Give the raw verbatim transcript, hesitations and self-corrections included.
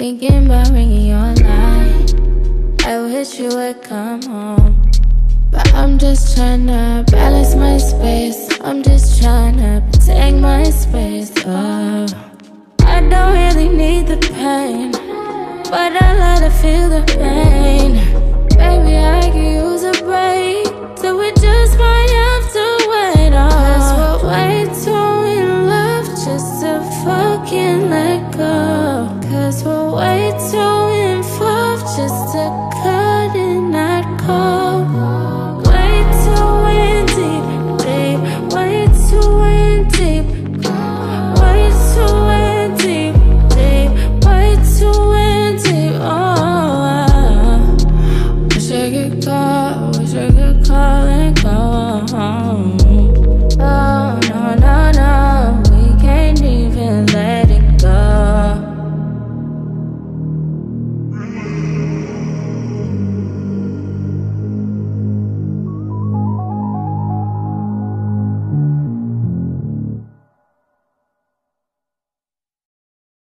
Thinking about ringing your line. I wish you would come home, but I'm just tryna balance my space. I'm just tryna protect my space. Oh, I don't really need the pain, but I love to feel the pain.